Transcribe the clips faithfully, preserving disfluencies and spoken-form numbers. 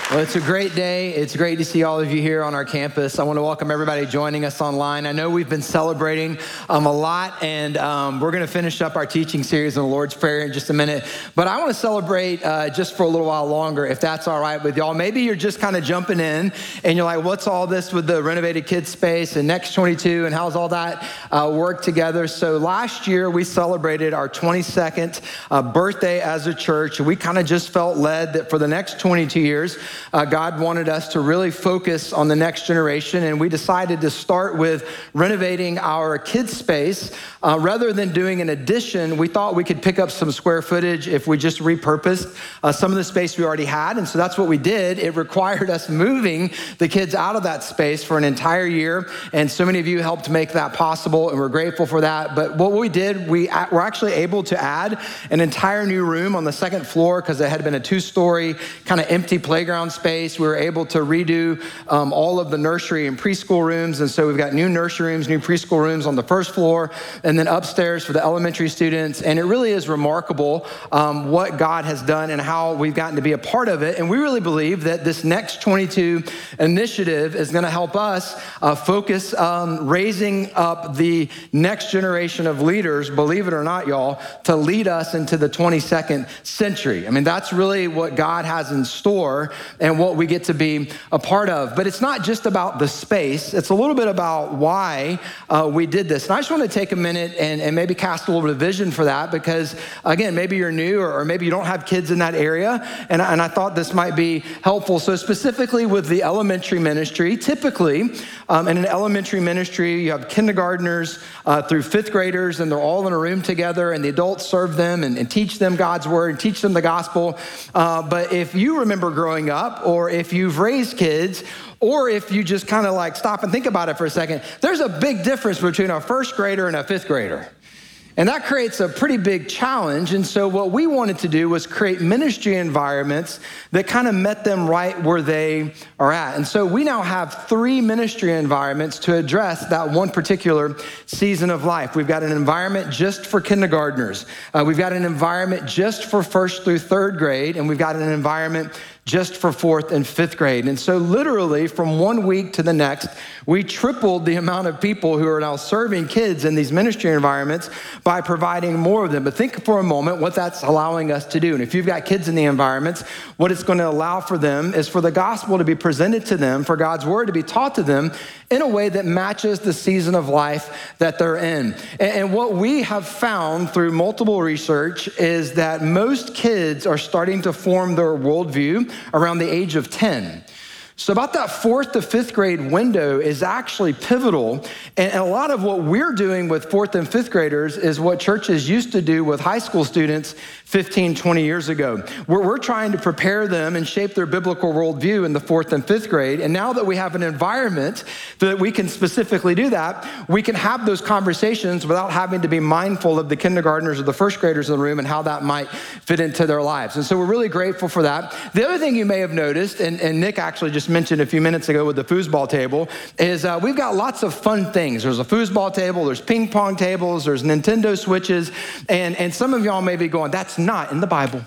Well, it's a great day. It's great to see all of you here on our campus. I want to welcome everybody joining us online. I know we've been celebrating um, a lot, and um, we're going to finish up our teaching series on the Lord's Prayer in just a minute. But I want to celebrate uh, just for a little while longer, if that's all right with y'all. Maybe you're just kind of jumping in, and you're like, what's all this with the renovated kids space and Next twenty-two, and how's all that uh, work together? So last year, we celebrated our twenty-second uh, birthday as a church, and we kind of just felt led that for the next twenty-two years, Uh, God wanted us to really focus on the next generation, and we decided to start with renovating our kids' space. Uh, rather than doing an addition, we thought we could pick up some square footage if we just repurposed uh, some of the space we already had, and so that's what we did. It required us moving the kids out of that space for an entire year, and so many of you helped make that possible, and we're grateful for that. But what we did, we were actually able to add an entire new room on the second floor because it had been a two-story kind of empty playground space. We were able to redo um, all of the nursery and preschool rooms, and so we've got new nursery rooms, new preschool rooms on the first floor, and then upstairs for the elementary students. And it really is remarkable um, what God has done and how we've gotten to be a part of it. And we really believe that this Next twenty-two initiative is going to help us uh, focus on raising up the next generation of leaders, believe it or not, y'all, to lead us into the twenty-second century. I mean, that's really what God has in store and what we get to be a part of. But it's not just about the space. It's a little bit about why uh, we did this. And I just want to take a minute and, and maybe cast a little bit of vision for that because, again, maybe you're new or, or maybe you don't have kids in that area. And, and I thought this might be helpful. So specifically with the elementary ministry, typically um, in an elementary ministry, you have kindergartners uh, through fifth graders, and they're all in a room together, and the adults serve them and, and teach them God's word and teach them the gospel. Uh, but if you remember growing up, or if you've raised kids, or if you just kind of like stop and think about it for a second, there's a big difference between a first grader and a fifth grader. And that creates a pretty big challenge. And so what we wanted to do was create ministry environments that kind of met them right where they are at. And so we now have three ministry environments to address that one particular season of life. We've got an environment just for kindergartners. Uh, we've got an environment just for first through third grade. And we've got an environment just for fourth and fifth grade. And so literally from one week to the next, we tripled the amount of people who are now serving kids in these ministry environments by providing more of them. But think for a moment what that's allowing us to do. And if you've got kids in the environments, what it's going to allow for them is for the gospel to be presented to them, for God's word to be taught to them in a way that matches the season of life that they're in. And what we have found through multiple research is that most kids are starting to form their worldview around the age of ten. So about that fourth to fifth grade window is actually pivotal. And a lot of what we're doing with fourth and fifth graders is what churches used to do with high school students fifteen, twenty years ago. We're, we're trying to prepare them and shape their biblical worldview in the fourth and fifth grade. And now that we have an environment that we can specifically do that, we can have those conversations without having to be mindful of the kindergartners or the first graders in the room and how that might fit into their lives. And so we're really grateful for that. The other thing you may have noticed, and, and Nick actually just mentioned a few minutes ago with the foosball table, is uh, we've got lots of fun things. There's a foosball table, there's ping pong tables, there's Nintendo Switches, and, and some of y'all may be going, that's not in the Bible.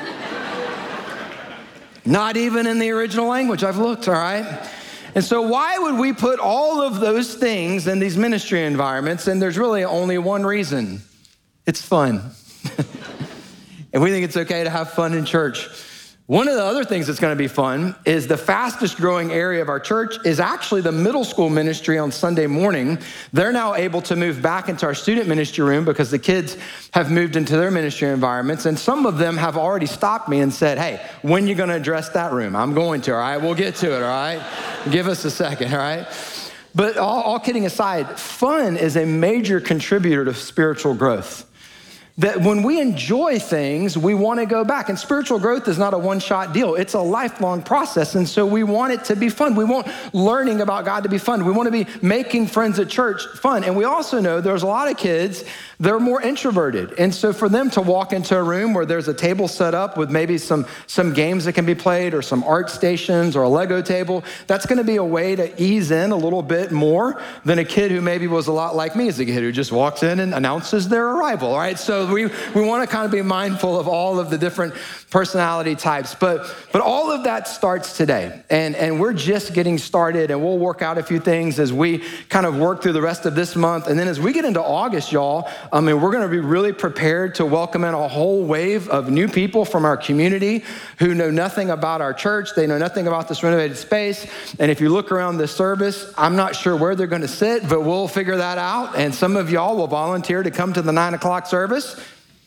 Not even in the original language. I've looked, all right? And so why would we put all of those things in these ministry environments? And there's really only one reason. It's fun. And we think it's okay to have fun in church. One of the other things that's going to be fun is the fastest growing area of our church is actually the middle school ministry on Sunday morning. They're now able to move back into our student ministry room because the kids have moved into their ministry environments. And some of them have already stopped me and said, hey, when are you going to address that room? I'm going to, all right? We'll get to it, all right? Give us a second, all right? But all, all kidding aside, fun is a major contributor to spiritual growth. That when we enjoy things, we want to go back. And spiritual growth is not a one-shot deal. It's a lifelong process. And so we want it to be fun. We want learning about God to be fun. We want to be making friends at church fun. And we also know there's a lot of kids, they're more introverted. And so for them to walk into a room where there's a table set up with maybe some, some games that can be played or some art stations or a Lego table, that's going to be a way to ease in a little bit more than a kid who maybe was a lot like me as a kid who just walks in and announces their arrival, all right? So so we, we want to kind of be mindful of all of the different personality types. But but all of that starts today. And, and we're just getting started, and we'll work out a few things as we kind of work through the rest of this month. And then as we get into August, y'all, I mean, we're going to be really prepared to welcome in a whole wave of new people from our community who know nothing about our church. They know nothing about this renovated space. And if you look around this service, I'm not sure where they're going to sit, but we'll figure that out. And some of y'all will volunteer to come to the nine o'clock service.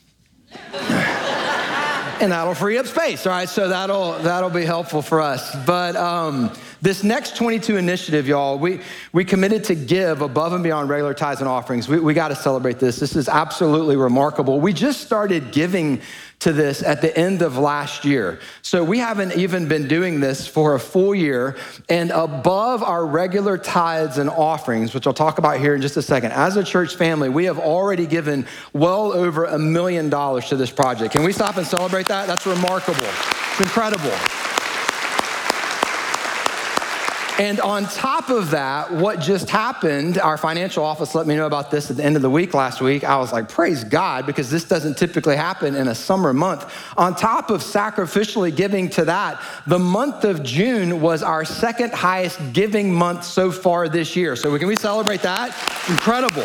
And that'll free up space, all right? So that'll that'll be helpful for us. But um, this next twenty-two initiative, y'all, we we committed to give above and beyond regular tithes and offerings. We, we got to celebrate this. This is absolutely remarkable. We just started giving to this at the end of last year. So we haven't even been doing this for a full year. And above our regular tithes and offerings, which I'll talk about here in just a second, as a church family, we have already given well over a million dollars to this project. Can we stop and celebrate that? That's remarkable. It's incredible. And on top of that, what just happened, our financial office let me know about this at the end of the week last week. I was like, praise God, because this doesn't typically happen in a summer month. On top of sacrificially giving to that, the month of June was our second highest giving month so far this year. So can we celebrate that? Incredible.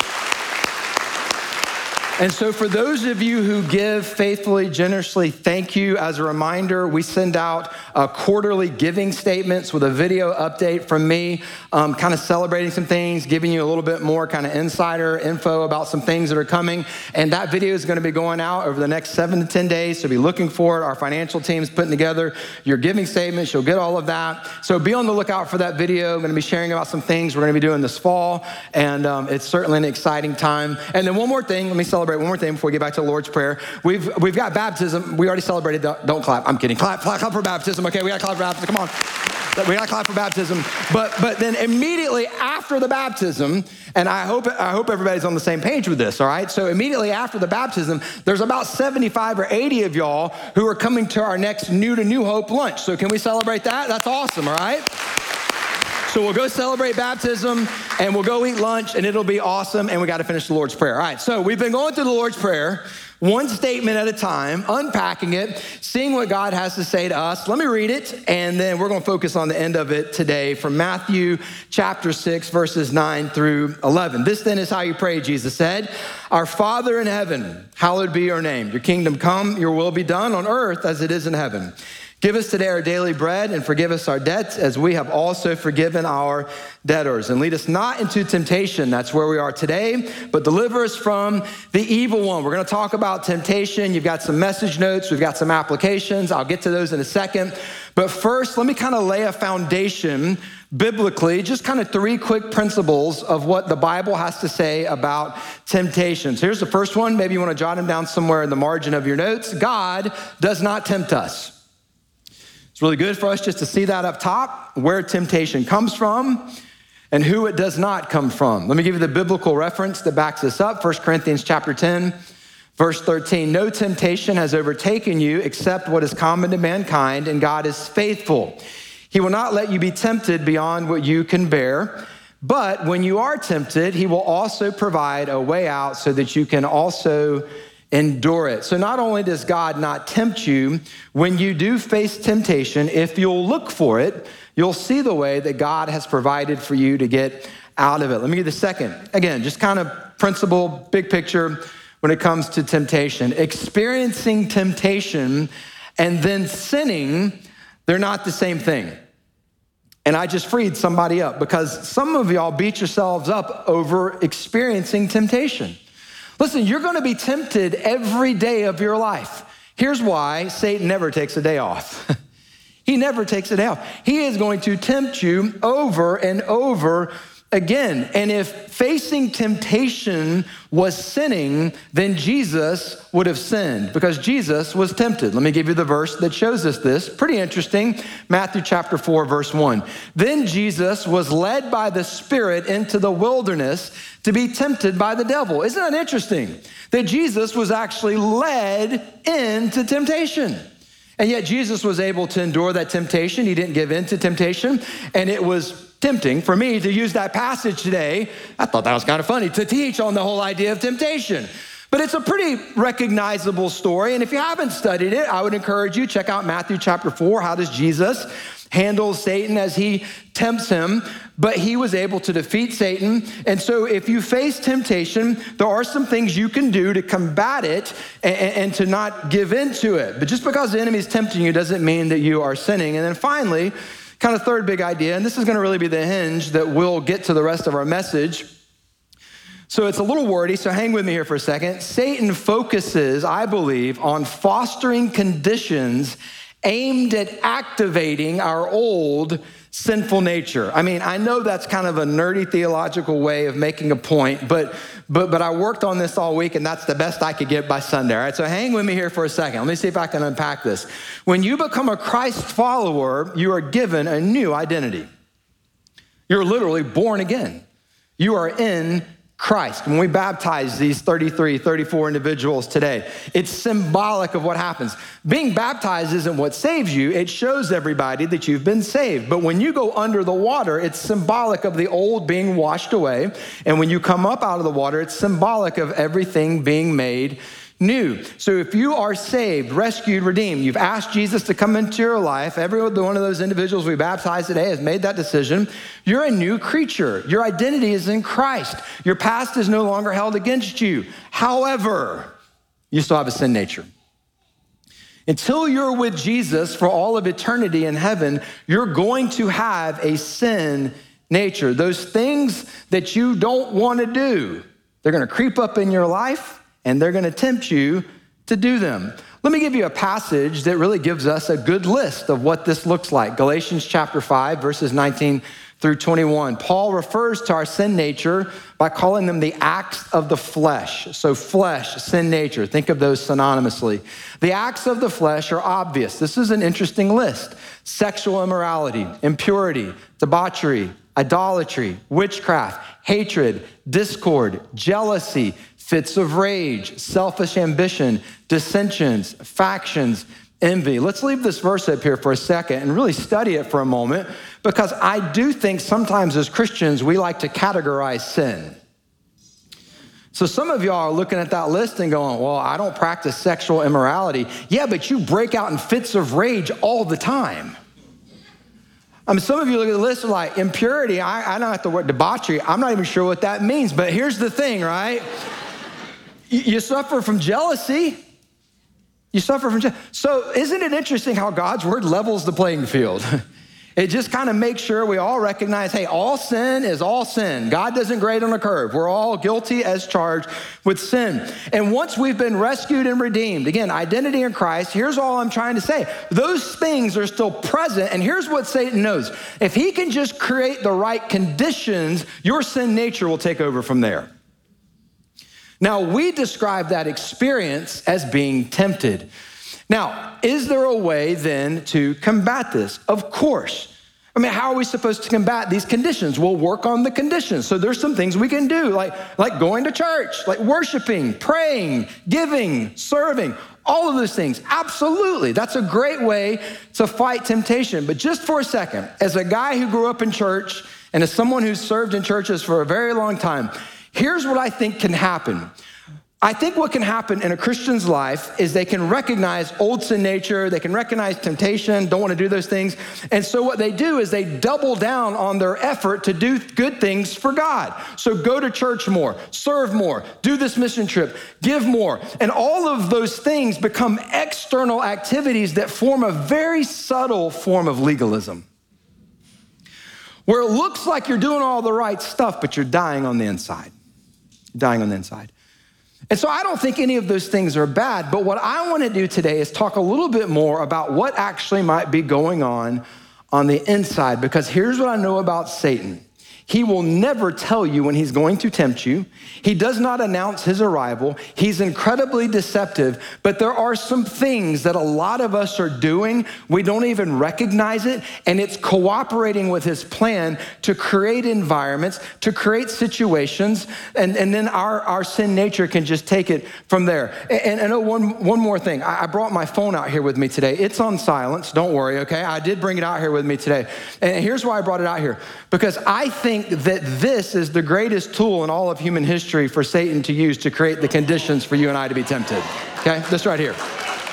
And so for those of you who give faithfully, generously, thank you. As a reminder, we send out uh, quarterly giving statements with a video update from me, um, kind of celebrating some things, giving you a little bit more kind of insider info about some things that are coming. And that video is going to be going out over the next seven to ten days. So be looking for it. Our financial team's putting together your giving statements. You'll get all of that. So be on the lookout for that video. I'm going to be sharing about some things we're going to be doing this fall. And um, it's certainly an exciting time. And then one more thing, let me celebrate one more thing before we get back to the Lord's Prayer. We've we've got baptism. We already celebrated. Don't, don't clap. I'm kidding. Clap, clap, clap for baptism. Okay, we got to clap for baptism. Come on. We got to clap for baptism. But but then immediately after the baptism, and I hope I hope everybody's on the same page with this, all right? So immediately after the baptism, there's about seventy-five or eighty of y'all who are coming to our next New to New Hope lunch. So can we celebrate that? That's awesome, all right? So we'll go celebrate baptism, and we'll go eat lunch, and it'll be awesome, and we got to finish the Lord's Prayer. All right, so we've been going through the Lord's Prayer, one statement at a time, unpacking it, seeing what God has to say to us. Let me read it, and then we're going to focus on the end of it today from Matthew chapter six, verses nine through eleven. This then is how you pray, Jesus said. Our Father in heaven, hallowed be your name. Your kingdom come, your will be done on earth as it is in heaven. Give us today our daily bread, and forgive us our debts as we have also forgiven our debtors. And lead us not into temptation, that's where we are today, but deliver us from the evil one. We're gonna talk about temptation. You've got some message notes, we've got some applications. I'll get to those in a second. But first, let me kind of lay a foundation biblically, just kind of three quick principles of what the Bible has to say about temptations. Here's the first one. Maybe you wanna jot them down somewhere in the margin of your notes. God does not tempt us. It's really good for us just to see that up top, where temptation comes from and who it does not come from. Let me give you the biblical reference that backs this up. First Corinthians chapter ten, verse thirteen. No temptation has overtaken you except what is common to mankind, and God is faithful. He will not let you be tempted beyond what you can bear. But when you are tempted, he will also provide a way out so that you can also endure it. So not only does God not tempt you, when you do face temptation, if you'll look for it, you'll see the way that God has provided for you to get out of it. Let me give you the second. Again, just kind of principle, big picture when it comes to temptation. Experiencing temptation and then sinning, they're not the same thing. And I just freed somebody up because some of y'all beat yourselves up over experiencing temptation. Listen, you're gonna be tempted every day of your life. Here's why Satan never takes a day off. He never takes a day off. He is going to tempt you over and over again. And if facing temptation was sinning, then Jesus would have sinned because Jesus was tempted. Let me give you the verse that shows us this. Pretty interesting. Matthew chapter four, verse one. Then Jesus was led by the Spirit into the wilderness to be tempted by the devil. Isn't that interesting? That Jesus was actually led into temptation. And yet Jesus was able to endure that temptation. He didn't give in to temptation. And it was tempting for me to use that passage today. I thought that was kind of funny to teach on the whole idea of temptation. But it's a pretty recognizable story. And if you haven't studied it, I would encourage you, check out Matthew chapter four. How does Jesus handle Satan as he tempts him? But he was able to defeat Satan. And so if you face temptation, there are some things you can do to combat it and, and to not give in to it. But just because the enemy is tempting you doesn't mean that you are sinning. And then finally, kind of third big idea, and this is going to really be the hinge that we'll get to the rest of our message. So it's a little wordy, so hang with me here for a second. Satan focuses, I believe, on fostering conditions aimed at activating our old sinful nature. I mean, I know that's kind of a nerdy theological way of making a point, but but but I worked on this all week, and that's the best I could get by Sunday. All right, so hang with me here for a second. Let me see if I can unpack this. When you become a Christ follower, you are given a new identity. You're literally born again. You are in Christ. When we baptize these thirty-three, thirty-four individuals today, it's symbolic of what happens. Being baptized isn't what saves you. It shows everybody that you've been saved. But when you go under the water, it's symbolic of the old being washed away. And when you come up out of the water, it's symbolic of everything being made new. So if you are saved, rescued, redeemed, you've asked Jesus to come into your life, every one of those individuals we baptized today has made that decision, you're a new creature. Your identity is in Christ. Your past is no longer held against you. However, you still have a sin nature. Until you're with Jesus for all of eternity in heaven, you're going to have a sin nature. Those things that you don't want to do, they're going to creep up in your life, and they're going to tempt you to do them. Let me give you a passage that really gives us a good list of what this looks like. Galatians chapter five, verses nineteen through twenty-one. Paul refers to our sin nature by calling them the acts of the flesh. So flesh, sin nature, think of those synonymously. The acts of the flesh are obvious. This is an interesting list. Sexual immorality, impurity, debauchery, idolatry, witchcraft, hatred, discord, jealousy, fits of rage, selfish ambition, dissensions, factions, envy. Let's leave this verse up here for a second and really study it for a moment, because I do think sometimes as Christians, we like to categorize sin. So some of y'all are looking at that list and going, well, I don't practice sexual immorality. Yeah, but you break out in fits of rage all the time. I mean, some of you look at the list and like, impurity, I, I don't have to word debauchery. I'm not even sure what that means, but here's the thing, right? You suffer from jealousy. You suffer from jealousy. So isn't it interesting how God's word levels the playing field? It just kind of makes sure we all recognize, hey, all sin is all sin. God doesn't grade on a curve. We're all guilty as charged with sin. And once we've been rescued and redeemed, again, identity in Christ, here's all I'm trying to say. Those things are still present, and here's what Satan knows. If he can just create the right conditions, your sin nature will take over from there. Now, we describe that experience as being tempted. Now, is there a way then to combat this? Of course. I mean, how are we supposed to combat these conditions? We'll work on the conditions. So there's some things we can do, like, like going to church, like worshiping, praying, giving, serving, all of those things. Absolutely. That's a great way to fight temptation. But just for a second, as a guy who grew up in church and as someone who's served in churches for a very long time, here's what I think can happen. I think what can happen in a Christian's life is they can recognize old sin nature, they can recognize temptation, don't want to do those things. And so what they do is they double down on their effort to do good things for God. So go to church more, serve more, do this mission trip, give more. And all of those things become external activities that form a very subtle form of legalism, where it looks like you're doing all the right stuff, but you're dying on the inside, dying on the inside. And so I don't think any of those things are bad, but what I want to do today is talk a little bit more about what actually might be going on on the inside, because here's what I know about Satan. He will never tell you when he's going to tempt you. He does not announce his arrival. He's incredibly deceptive, but there are some things that a lot of us are doing. We don't even recognize it, and it's cooperating with his plan to create environments, to create situations, and, and then our, our sin nature can just take it from there. And, and oh, one, one more thing. I, I brought my phone out here with me today. It's on silence. Don't worry, okay? I did bring it out here with me today. And here's why I brought it out here. Because I think think that this is the greatest tool in all of human history for Satan to use to create the conditions for you and I to be tempted. Okay, this right here.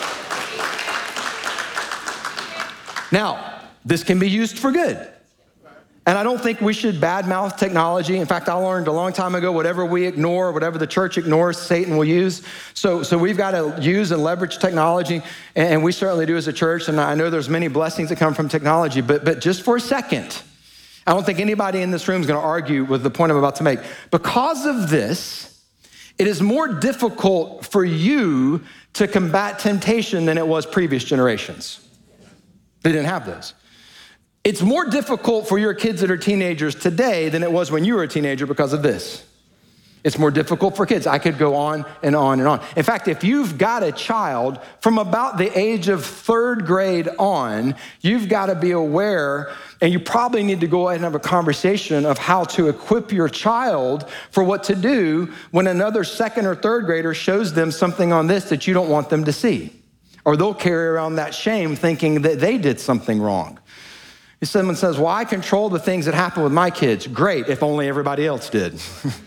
Now, this can be used for good. And I don't think we should badmouth technology. In fact, I learned a long time ago, whatever we ignore, whatever the church ignores, Satan will use. So, so we've got to use and leverage technology, and we certainly do as a church, and I know there's many blessings that come from technology, but, but just for a second, I don't think anybody in this room is going to argue with the point I'm about to make. Because of this, it is more difficult for you to combat temptation than it was previous generations. They didn't have those. It's more difficult for your kids that are teenagers today than it was when you were a teenager because of this. It's more difficult for kids. I could go on and on and on. In fact, if you've got a child from about the age of third grade on, you've got to be aware, and you probably need to go ahead and have a conversation of how to equip your child for what to do when another second or third grader shows them something on this that you don't want them to see. Or they'll carry around that shame thinking that they did something wrong. If someone says, well, I control the things that happen with my kids. Great, if only everybody else did.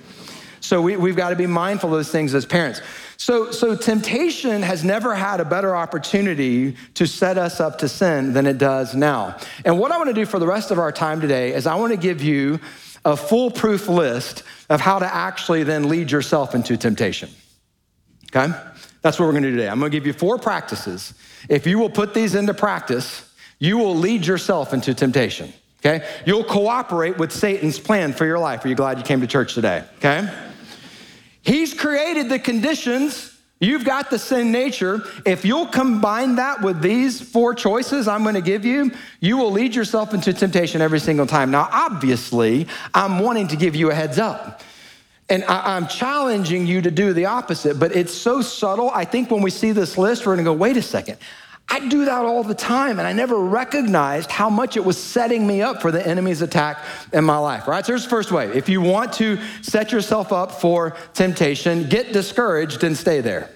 So we, we've got to be mindful of those things as parents. So, so temptation has never had a better opportunity to set us up to sin than it does now. And what I want to do for the rest of our time today is I want to give you a foolproof list of how to actually then lead yourself into temptation, okay? That's what we're going to do today. I'm going to give you four practices. If you will put these into practice, you will lead yourself into temptation, okay? You'll cooperate with Satan's plan for your life. Are you glad you came to church today, okay? He's created the conditions. You've got the sin nature. If you'll combine that with these four choices I'm going to give you, you will lead yourself into temptation every single time. Now, obviously, I'm wanting to give you a heads up. And I, I'm challenging you to do the opposite, but it's so subtle. I think when we see this list, we're going to go, wait a second. I do that all the time, and I never recognized how much it was setting me up for the enemy's attack in my life, right? So here's the first way. If you want to set yourself up for temptation, get discouraged and stay there.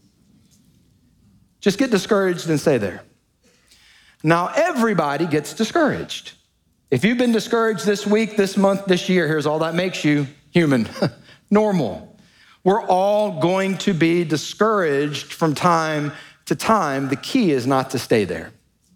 Just get discouraged and stay there. Now, everybody gets discouraged. If you've been discouraged this week, this month, this year, here's all that makes you human, normal. We're all going to be discouraged from time to time. The key is not to stay there.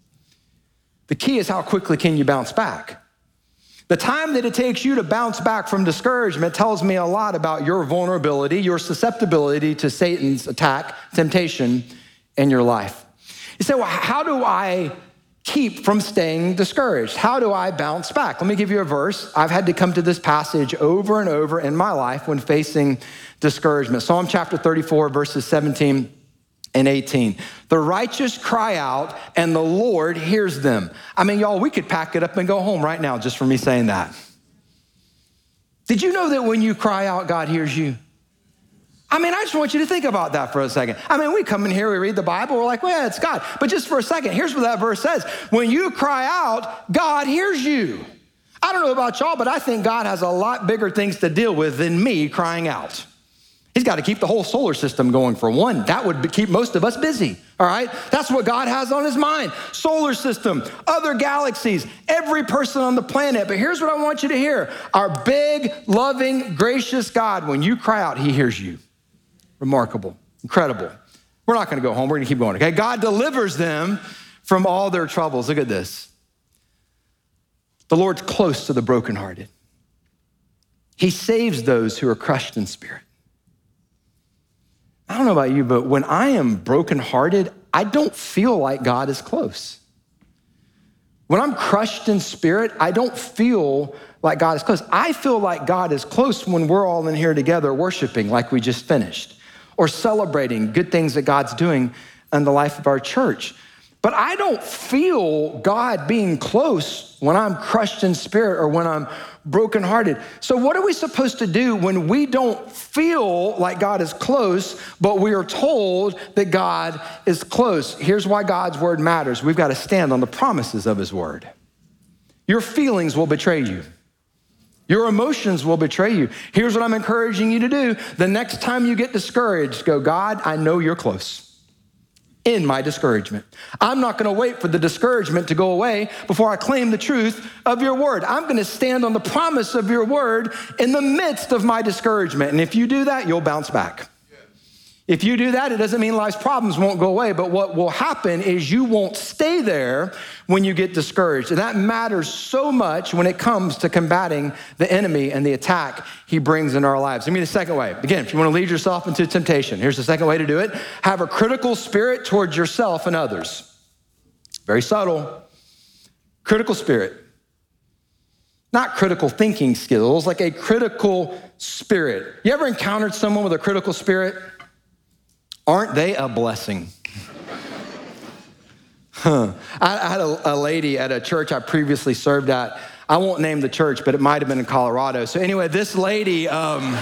The key is how quickly can you bounce back. The time that it takes you to bounce back from discouragement tells me a lot about your vulnerability, your susceptibility to Satan's attack, temptation in your life. You say, well, how do I keep from staying discouraged? How do I bounce back? Let me give you a verse. I've had to come to this passage over and over in my life when facing discouragement. Psalm chapter thirty-four, verses seventeen and eighteen. The righteous cry out and the Lord hears them. I mean, y'all, we could pack it up and go home right now just for me saying that. Did you know that when you cry out, God hears you? I mean, I just want you to think about that for a second. I mean, we come in here, we read the Bible, we're like, well, yeah, it's God. But just for a second, here's what that verse says. When you cry out, God hears you. I don't know about y'all, but I think God has a lot bigger things to deal with than me crying out. He's got to keep the whole solar system going for one. That would keep most of us busy, all right? That's what God has on his mind. Solar system, other galaxies, every person on the planet. But here's what I want you to hear. Our big, loving, gracious God, when you cry out, he hears you. Remarkable, incredible. We're not going to go home. We're going to keep going, okay? God delivers them from all their troubles. Look at this. The Lord's close to the brokenhearted. He saves those who are crushed in spirit. I don't know about you, but when I am brokenhearted, I don't feel like God is close. When I'm crushed in spirit, I don't feel like God is close. I feel like God is close when we're all in here together worshiping like we just finished, or celebrating good things that God's doing in the life of our church. But I don't feel God being close when I'm crushed in spirit or when I'm brokenhearted. So what are we supposed to do when we don't feel like God is close, but we are told that God is close? Here's why God's word matters. We've got to stand on the promises of his word. Your feelings will betray you. Your emotions will betray you. Here's what I'm encouraging you to do. The next time you get discouraged, go, God, I know you're close. in my discouragement. I'm not gonna wait for the discouragement to go away before I claim the truth of your word. I'm gonna stand on the promise of your word in the midst of my discouragement. And if you do that, you'll bounce back. If you do that, it doesn't mean life's problems won't go away, but what will happen is you won't stay there when you get discouraged. And that matters so much when it comes to combating the enemy and the attack he brings in our lives. Let me the second way. Again, if you want to lead yourself into temptation, here's the second way to do it. Have a critical spirit towards yourself and others. Very subtle. Critical spirit. Not critical thinking skills, like a critical spirit. You ever encountered someone with a critical spirit? Aren't they a blessing? Huh. I, I had a, a lady at a church I previously served at. I won't name the church, but it might have been in Colorado. So anyway, this lady, um,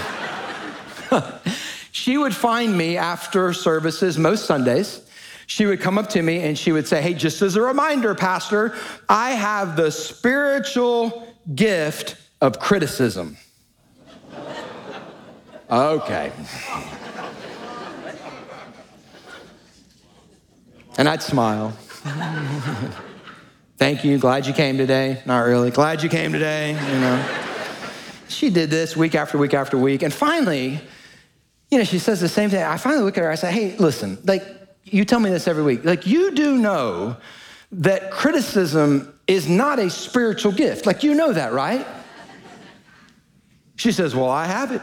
she would find me after services most Sundays. She would come up to me and she would say, hey, just as a reminder, Pastor, I have the spiritual gift of criticism. Okay. And I'd smile. Thank you, glad you came today. Not really, glad you came today, you know. She did this week after week after week. And finally, you know, she says the same thing. I finally look at her, I say, hey, listen, like, you tell me this every week. Like, you do know that criticism is not a spiritual gift. Like, you know that, right? She says, well, I have it.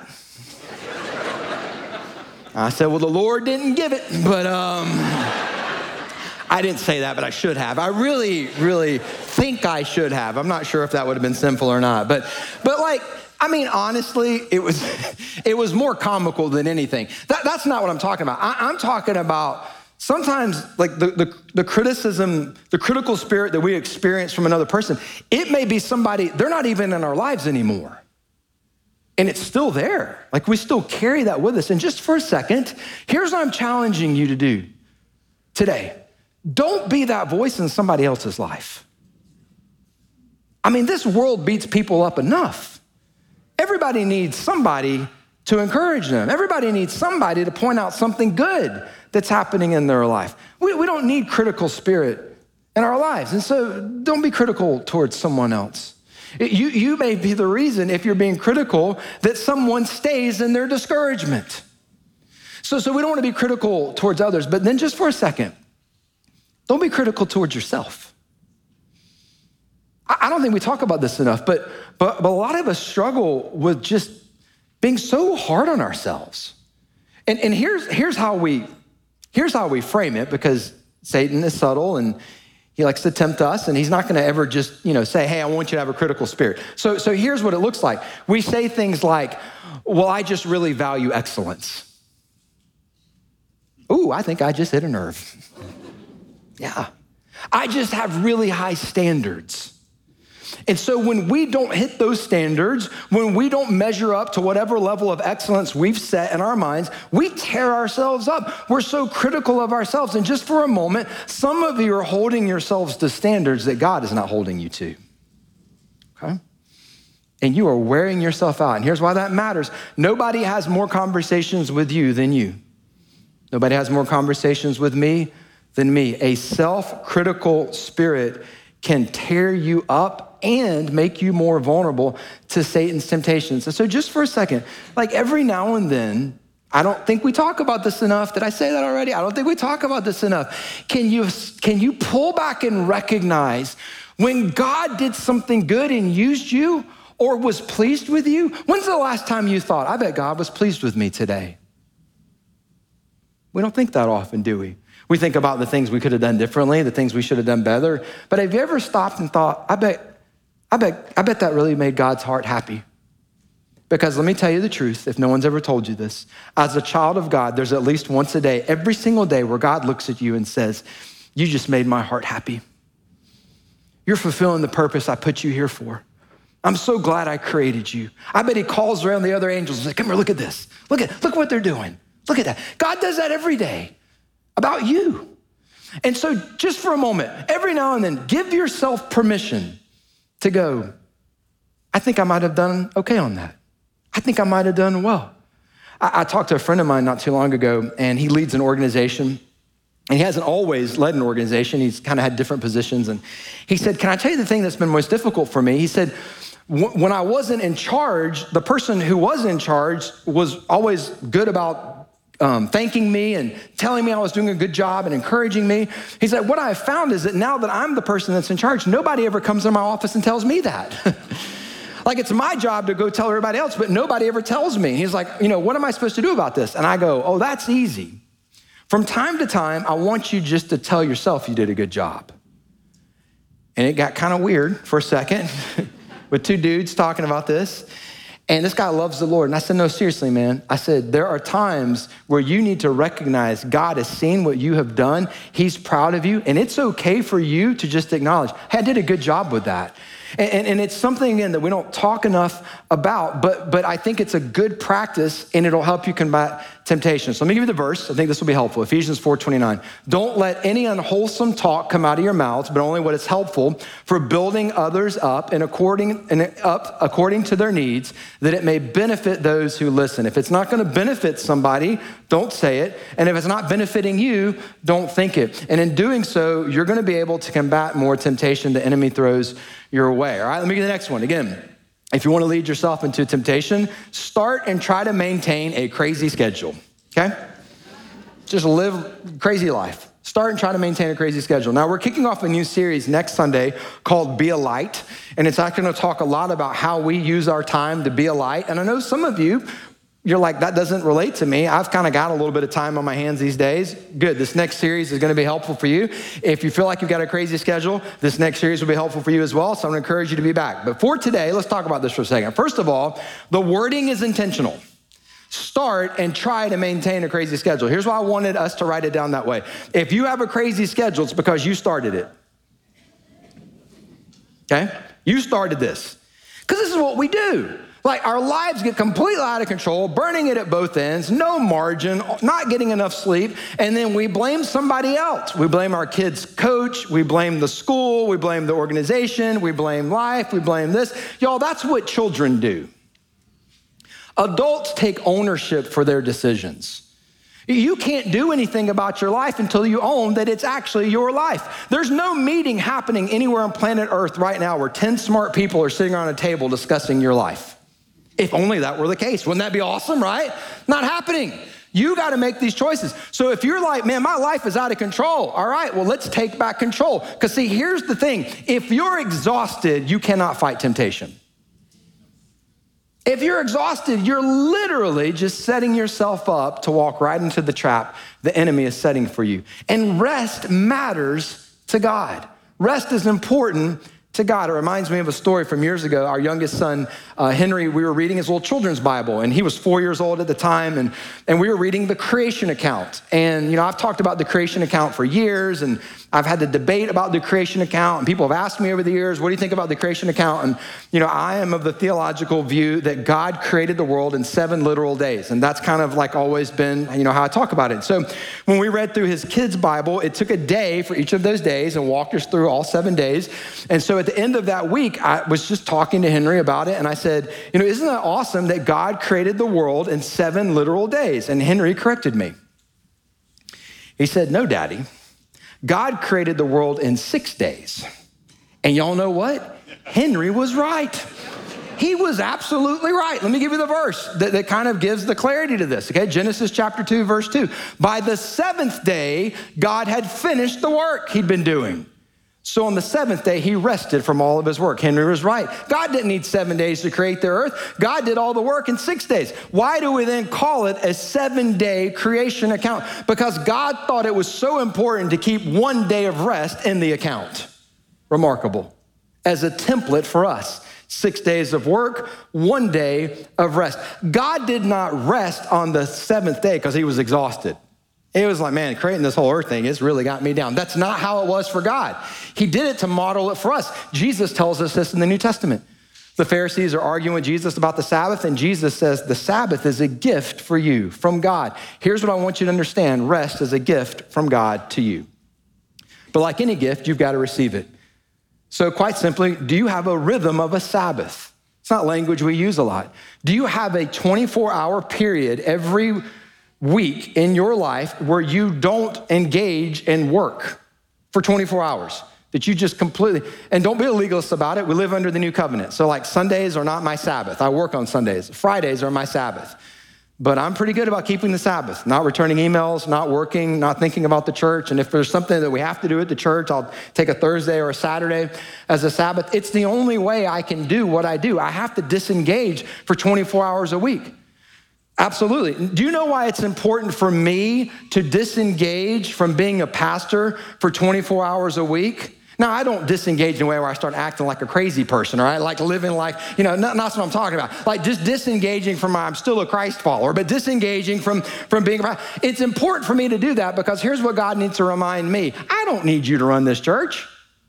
I said, well, the Lord didn't give it, but, um, I didn't say that, but I should have. I really, really think I should have. I'm not sure if that would have been sinful or not. But, but like, I mean, honestly, it was, it was more comical than anything. That, that's not what I'm talking about. I, I'm talking about sometimes like the, the, the criticism, the critical spirit that we experience from another person. It may be somebody, they're not even in our lives anymore. And it's still there. Like we still carry that with us. And just for a second, here's what I'm challenging you to do today. Don't be that voice in somebody else's life. I mean, this world beats people up enough. Everybody needs somebody to encourage them. Everybody needs somebody to point out something good that's happening in their life. We, we don't need critical spirit in our lives. And so don't be critical towards someone else. You, you may be the reason, if you're being critical, that someone stays in their discouragement. So, so we don't want to be critical towards others, but then just for a second, don't be critical towards yourself. I don't think we talk about this enough, but, but, but a lot of us struggle with just being so hard on ourselves. And, and here's, here's, how we, here's how we frame it, because Satan is subtle and he likes to tempt us, and he's not gonna ever just you know, say, hey, I want you to have a critical spirit. So, so here's what it looks like. We say things like, well, I just really value excellence. Ooh, I think I just hit a nerve. Yeah, I just have really high standards. And so when we don't hit those standards, when we don't measure up to whatever level of excellence we've set in our minds, we tear ourselves up. We're so critical of ourselves. And just for a moment, some of you are holding yourselves to standards that God is not holding you to, okay? And you are wearing yourself out. And here's why that matters. Nobody has more conversations with you than you. Nobody has more conversations with me than me. A self-critical spirit can tear you up and make you more vulnerable to Satan's temptations. And so just for a second, like every now and then, I don't think we talk about this enough. Did I say that already? I don't think we talk about this enough. Can you, can you pull back and recognize when God did something good and used you or was pleased with you? When's the last time you thought, I bet God was pleased with me today? We don't think that often, do we? We think about the things we could have done differently, the things we should have done better. But have you ever stopped and thought, I bet, I bet, I bet that really made God's heart happy? Because let me tell you the truth, if no one's ever told you this, as a child of God, there's at least once a day, every single day, where God looks at you and says, you just made my heart happy. You're fulfilling the purpose I put you here for. I'm so glad I created you. I bet he calls around the other angels and says, come here, look at this. Look at, look what they're doing. Look at that. God does that every day about you. And so just for a moment, every now and then, give yourself permission to go, I think I might have done okay on that. I think I might have done well. I, I talked to a friend of mine not too long ago, and he leads an organization, And he hasn't always led an organization. He's kind of had different positions. And he said, can I tell you the thing that's been most difficult for me? He said, when I wasn't in charge, the person who was in charge was always good about um, thanking me and telling me I was doing a good job and encouraging me. He said, what I found is that now that I'm the person that's in charge, nobody ever comes in my office and tells me that. Like, it's my job to go tell everybody else, but nobody ever tells me. He's like, you know, what am I supposed to do about this? And I go, oh, that's easy. From time to time, I want you just to tell yourself you did a good job. And it got kind of weird for a second with two dudes talking about this. And this guy loves the Lord. And I said, no, seriously, man. I said, there are times where you need to recognize God has seen what you have done. He's proud of you. And it's okay for you to just acknowledge, hey, I did a good job with that. And, and, and it's something, again, that we don't talk enough about, but, but I think it's a good practice and it'll help you combat temptation. So let me give you the verse. I think this will be helpful. Ephesians four twenty-nine. Don't let any unwholesome talk come out of your mouths, but only what is helpful for building others up and according, and up according to their needs, that it may benefit those who listen. If it's not going to benefit somebody, don't say it. And if it's not benefiting you, don't think it. And in doing so, you're going to be able to combat more temptation the enemy throws your way. All right, let me get the next one. Again, if you want to lead yourself into temptation, start and try to maintain a crazy schedule, okay? Just live crazy life. Start and try to maintain a crazy schedule. Now, we're kicking off a new series next Sunday called Be a Light, and it's actually going to talk a lot about how we use our time to be a light. And I know some of you, you're like, that doesn't relate to me. I've kind of got a little bit of time on my hands these days. Good, this next series is gonna be helpful for you. If you feel like you've got a crazy schedule, this next series will be helpful for you as well, so I'm gonna encourage you to be back. But for today, let's talk about this for a second. First of all, the wording is intentional. Start and try to maintain a crazy schedule. Here's why I wanted us to write it down that way. If you have a crazy schedule, it's because you started it. Okay? You started this. Because this is what we do. Like, our lives get completely out of control, burning it at both ends, no margin, not getting enough sleep, and then we blame somebody else. We blame our kids' coach, we blame the school, we blame the organization, we blame life, we blame this. Y'all, that's what children do. Adults take ownership for their decisions. You can't do anything about your life until you own that it's actually your life. There's no meeting happening anywhere on planet Earth right now where ten smart people are sitting around a table discussing your life. If only that were the case. Wouldn't that be awesome, right? Not happening. You got to make these choices. So if you're like, man, my life is out of control. All right, well, let's take back control. Because see, here's the thing. If you're exhausted, you cannot fight temptation. If you're exhausted, you're literally just setting yourself up to walk right into the trap the enemy is setting for you. And rest matters to God. Rest is important to God. It reminds me of a story from years ago. Our youngest son, uh, Henry, we were reading his little children's Bible, and he was four years old at the time, and, and we were reading the creation account. And, you know, I've talked about the creation account for years, and I've had the debate about the creation account, and people have asked me over the years, what do you think about the creation account? And, you know, I am of the theological view that God created the world in seven literal days, and that's kind of like always been, you know, how I talk about it. So when we read through his kids' Bible, it took a day for each of those days and walked us through all seven days. And so at the end of that week, I was just talking to Henry about it, and I said, you know, isn't that awesome that God created the world in seven literal days? And Henry corrected me. He said, no, Daddy. God created the world in six days. And y'all know what? Henry was right. He was absolutely right. Let me give you the verse that, that kind of gives the clarity to this, okay? Genesis chapter two, verse two. By the seventh day, God had finished the work he'd been doing. So on the seventh day, he rested from all of his work. Henry was right. God didn't need seven days to create the earth. God did all the work in six days. Why do we then call it a seven-day creation account? Because God thought it was so important to keep one day of rest in the account. Remarkable. As a template for us. Six days of work, one day of rest. God did not rest on the seventh day because he was exhausted. It was like, man, creating this whole earth thing, it's really got me down. That's not how it was for God. He did it to model it for us. Jesus tells us this in the New Testament. The Pharisees are arguing with Jesus about the Sabbath, and Jesus says, the Sabbath is a gift for you from God. Here's what I want you to understand. Rest is a gift from God to you. But like any gift, you've got to receive it. So quite simply, do you have a rhythm of a Sabbath? It's not language we use a lot. Do you have a twenty-four hour period every week in your life where you don't engage in work for twenty-four hours, that you just completely, and don't be a legalist about it. We live under the new covenant. So like Sundays are not my Sabbath. I work on Sundays. Fridays are my Sabbath. But I'm pretty good about keeping the Sabbath, not returning emails, not working, not thinking about the church. And if there's something that we have to do at the church, I'll take a Thursday or a Saturday as a Sabbath. It's the only way I can do what I do. I have to disengage for twenty-four hours a week. Absolutely. Do you know why it's important for me to disengage from being a pastor for twenty-four hours a week? Now, I don't disengage in a way where I start acting like a crazy person, or I like living like, you know, not, that's what I'm talking about. Like just disengaging from my, I'm still a Christ follower, but disengaging from, from being, it's important for me to do that because here's what God needs to remind me. I don't need you to run this church.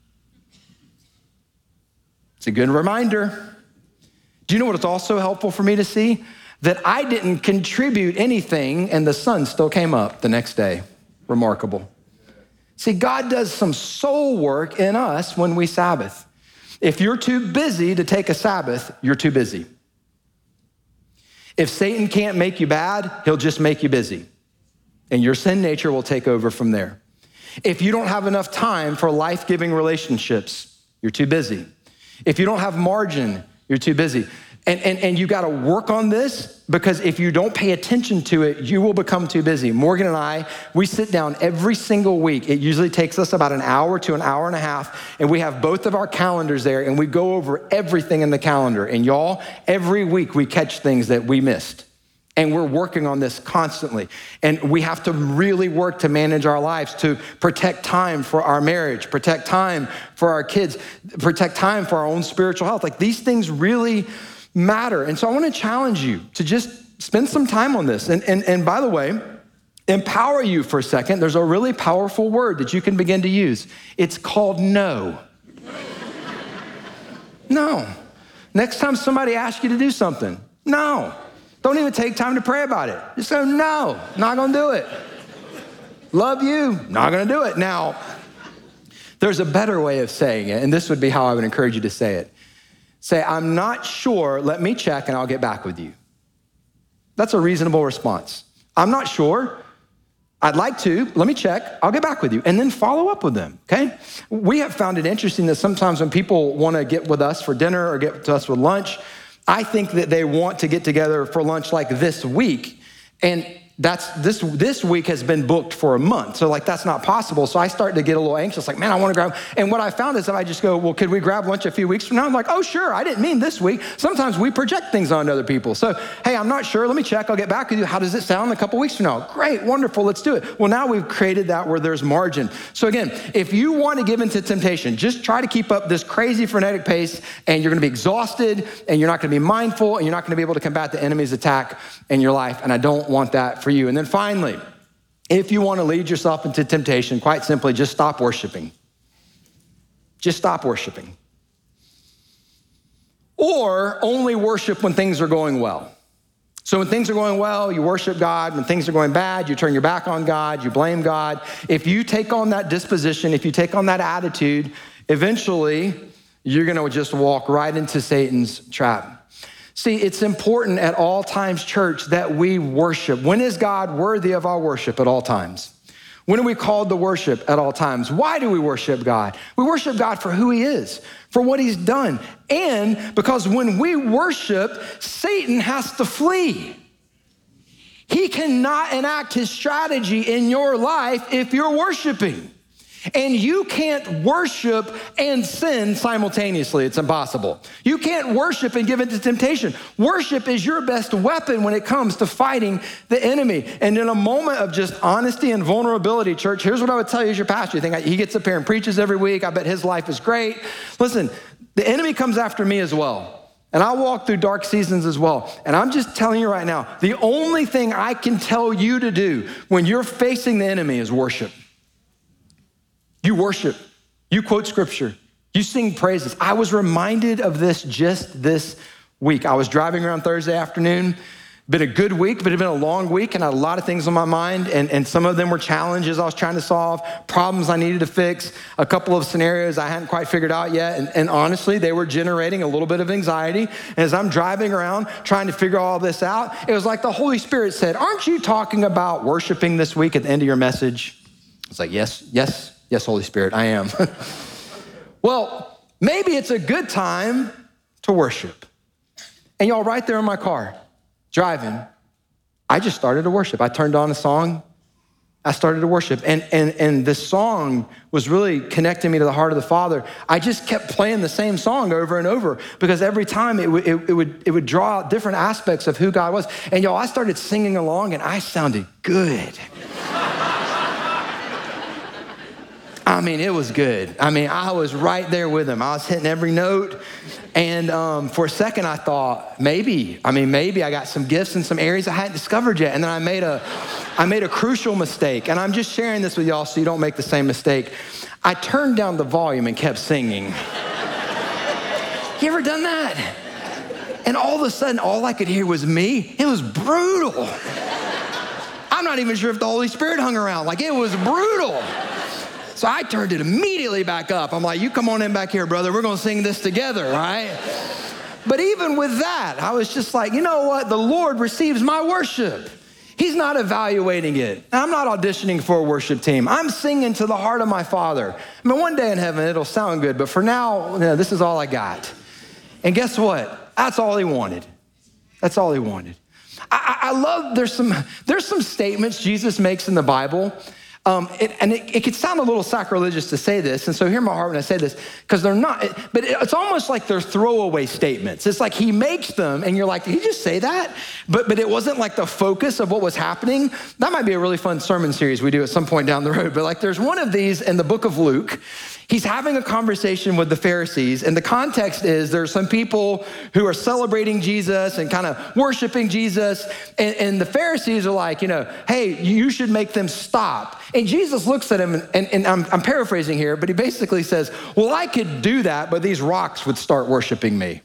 It's a good reminder. Do you know what it's also helpful for me to see? That I didn't contribute anything and the sun still came up the next day. Remarkable. See, God does some soul work in us when we Sabbath. If you're too busy to take a Sabbath, you're too busy. If Satan can't make you bad, he'll just make you busy. And your sin nature will take over from there. If you don't have enough time for life-giving relationships, you're too busy. If you don't have margin, you're too busy. And, and, and you gotta work on this because if you don't pay attention to it, you will become too busy. Morgan and I, we sit down every single week. It usually takes us about an hour to an hour and a half, and we have both of our calendars there, and we go over everything in the calendar. And y'all, every week we catch things that we missed. And we're working on this constantly. And we have to really work to manage our lives, to protect time for our marriage, protect time for our kids, protect time for our own spiritual health. Like these things really matter. And so I want to challenge you to just spend some time on this. And, and, and by the way, empower you for a second. There's a really powerful word that you can begin to use. It's called no. No. Next time somebody asks you to do something, no. Don't even take time to pray about it. Just say, no, not gonna do it. Love you, not gonna do it. Now, there's a better way of saying it, and this would be how I would encourage you to say it. Say, I'm not sure, let me check and I'll get back with you. That's a reasonable response. I'm not sure, I'd like to, let me check, I'll get back with you. And then follow up with them, okay? We have found it interesting that sometimes when people wanna get with us for dinner or get to us with lunch, I think that they want to get together for lunch like this week. And that's this this week has been booked for a month. So like that's not possible. So I start to get a little anxious, like, man, I want to grab. And what I found is that I just go, well, could we grab lunch a few weeks from now? I'm like, oh, sure. I didn't mean this week. Sometimes we project things on other people. So, hey, I'm not sure. Let me check. I'll get back with you. How does it sound a couple weeks from now? Great, wonderful. Let's do it. Well, now we've created that where there's margin. So again, if you want to give into temptation, just try to keep up this crazy frenetic pace and you're going to be exhausted and you're not going to be mindful and you're not going to be able to combat the enemy's attack in your life. And I don't want that for you. And then finally, if you want to lead yourself into temptation, quite simply, just stop worshiping. Just stop worshiping. Or only worship when things are going well. So when things are going well, you worship God. When things are going bad, you turn your back on God, you blame God. If you take on that disposition, if you take on that attitude, eventually you're going to just walk right into Satan's trap. See, it's important at all times, church, that we worship. When is God worthy of our worship? At all times. When are we called to worship? At all times. Why do we worship God? We worship God for who he is, for what he's done. And because when we worship, Satan has to flee. He cannot enact his strategy in your life if you're worshiping. And you can't worship and sin simultaneously. It's impossible. You can't worship and give into temptation. Worship is your best weapon when it comes to fighting the enemy. And in a moment of just honesty and vulnerability, church, here's what I would tell you as your pastor. You think he gets up here and preaches every week. I bet his life is great. Listen, the enemy comes after me as well. And I walk through dark seasons as well. And I'm just telling you right now, the only thing I can tell you to do when you're facing the enemy is worship. You worship, you quote scripture, you sing praises. I was reminded of this just this week. I was driving around Thursday afternoon Been a good week, but it's been a long week, and I had a lot of things on my mind, and, and some of them were challenges I was trying to solve, problems I needed to fix, a couple of scenarios I hadn't quite figured out yet, and, and honestly, they were generating a little bit of anxiety. And as I'm driving around trying to figure all this out, it was like the Holy Spirit said, aren't you talking about worshiping this week at the end of your message? It's like, yes, yes, yes, Holy Spirit, I am. Well, maybe it's a good time to worship. And y'all, right there in my car, driving, I just started to worship. I turned on a song, I started to worship. And, and, and this song was really connecting me to the heart of the Father. I just kept playing the same song over and over because every time it, w- it, it, would, it would draw out different aspects of who God was. And y'all, I started singing along and I sounded good. I mean, it was good. I mean, I was right there with him. I was hitting every note. And um, for a second, I thought, maybe, I mean, maybe I got some gifts in some areas I hadn't discovered yet. And then I made a, I made a crucial mistake. And I'm just sharing this with y'all so you don't make the same mistake. I turned down the volume and kept singing. You ever done that? And all of a sudden, all I could hear was me. It was brutal. I'm not even sure if the Holy Spirit hung around. Like, it was brutal. So I turned it immediately back up. I'm like, you come on in back here, brother. We're going to sing this together, right? But even with that, I was just like, you know what? The Lord receives my worship. He's not evaluating it. I'm not auditioning for a worship team. I'm singing to the heart of my Father. I mean, one day in heaven, it'll sound good. But for now, you know, this is all I got. And guess what? That's all he wanted. That's all he wanted. I, I love, there's some, there's some statements Jesus makes in the Bible. Um, it, and it, it could sound a little sacrilegious to say this, and so hear my heart when I say this, because they're not, but it, it's almost like they're throwaway statements. It's like he makes them, and you're like, did he just say that? But but it wasn't like the focus of what was happening. That might be a really fun sermon series we do at some point down the road, but like there's one of these in the book of Luke. He's having a conversation with the Pharisees, and the context is there's some people who are celebrating Jesus and kind of worshiping Jesus, and, and the Pharisees are like, you know, hey, you should make them stop. And Jesus looks at him, and, and, and I'm, I'm paraphrasing here, but he basically says, well, I could do that, but these rocks would start worshiping me.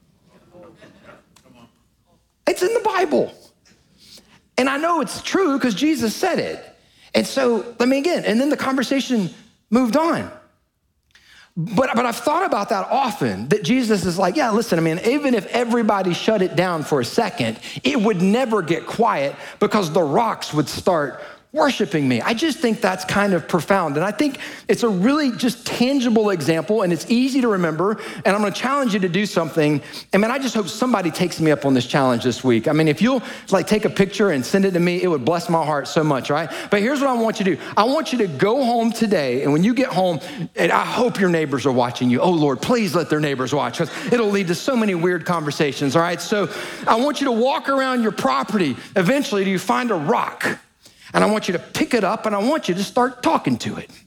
It's in the Bible. And I know it's true because Jesus said it. And so, let me again, and then the conversation moved on. But, but I've thought about that often, that Jesus is like, yeah, listen, I mean, even if everybody shut it down for a second, it would never get quiet because the rocks would start worshiping me. I just think that's kind of profound. And I think it's a really just tangible example, and it's easy to remember. And I'm gonna challenge you to do something. And man, I just hope somebody takes me up on this challenge this week. I mean, if you'll like take a picture and send it to me, it would bless my heart so much, right? But here's what I want you to do. I want you to go home today, and when you get home, and I hope your neighbors are watching you. Oh Lord, please let their neighbors watch, because it'll lead to so many weird conversations, all right? So I want you to walk around your property. Eventually, you find a rock. And I want you to pick it up, and I want you to start talking to it.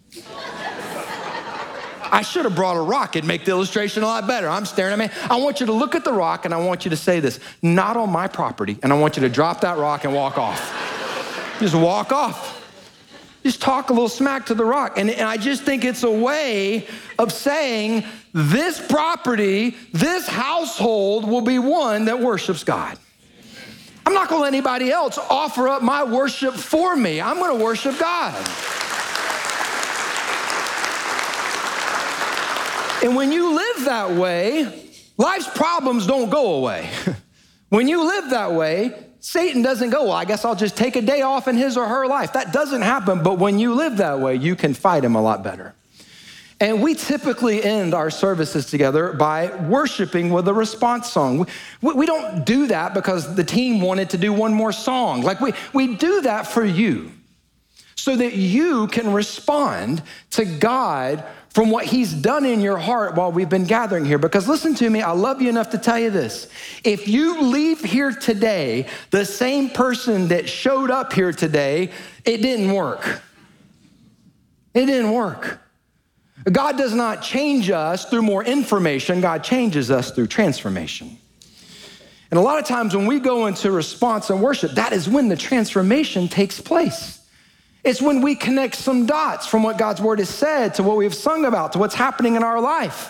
I should have brought a rock. It'd make the illustration a lot better. I'm staring at me. I want you to look at the rock, and I want you to say this, not on my property. And I want you to drop that rock and walk off. Just walk off. Just talk a little smack to the rock. And, and I just think it's a way of saying this property, this household will be one that worships God. I'm not gonna let anybody else offer up my worship for me. I'm gonna worship God. And when you live that way, life's problems don't go away. When you live that way, Satan doesn't go, well, I guess I'll just take a day off in his or her life. That doesn't happen, but when you live that way, you can fight him a lot better. And we typically end our services together by worshiping with a response song. We, we don't do that because the team wanted to do one more song. Like we, we do that for you so that you can respond to God from what he's done in your heart while we've been gathering here. Because listen to me, I love you enough to tell you this. If you leave here today the same person that showed up here today, it didn't work. It didn't work. God does not change us through more information. God changes us through transformation. And a lot of times when we go into response and worship, that is when the transformation takes place. It's when we connect some dots from what God's word has said to what we've sung about, to what's happening in our life.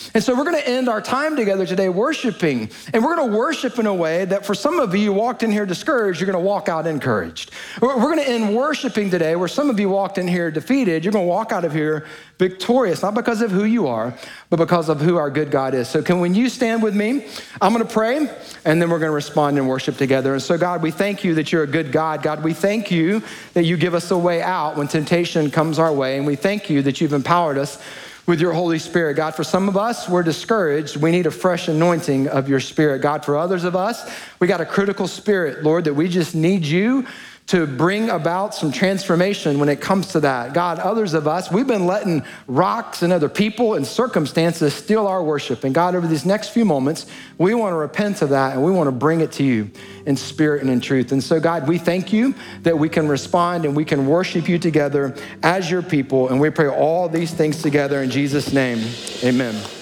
And so we're gonna end our time together today worshiping. And we're gonna worship in a way that for some of you, you walked in here discouraged, you're gonna walk out encouraged. We're gonna end worshiping today where some of you walked in here defeated, you're gonna walk out of here victorious, not because of who you are, but because of who our good God is. So can when you stand with me, I'm gonna pray, and then we're gonna respond and worship together. And so God, we thank you that you're a good God. God, we thank you that you give us a way out when temptation comes our way. And we thank you that you've empowered us with your Holy Spirit. God, for some of us, we're discouraged. We need a fresh anointing of your Spirit. God, for others of us, we got a critical spirit, Lord, that we just need you to bring about some transformation when it comes to that. God, others of us, we've been letting rocks and other people and circumstances steal our worship. And God, over these next few moments, we want to repent of that and we want to bring it to you in spirit and in truth. And so God, we thank you that we can respond and we can worship you together as your people. And we pray all these things together in Jesus' name, amen.